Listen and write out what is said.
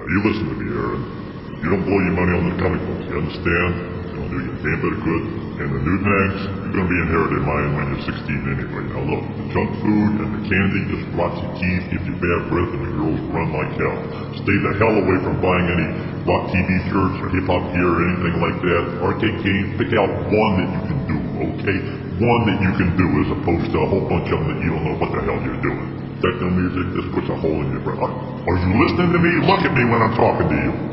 You listen to me, Aaron. You don't blow your money on the comic books, you understand? It'll do you a damn bit of good. And the Newtons, you're gonna be inheriting mine when you're 16 anyway. Now look, the junk food and the candy just rots your teeth, gives you bad breath, and the girls run like hell. Stay the hell away from buying any rock TV shirts or hip-hop gear or anything like that. Arcade games, pick out one that you can do, okay? One that you can do as opposed to a whole bunch of them that you don't know what the hell you're doing. Techno music, this puts a hole in your brain. Are you listening to me? Look at me when I'm talking to you.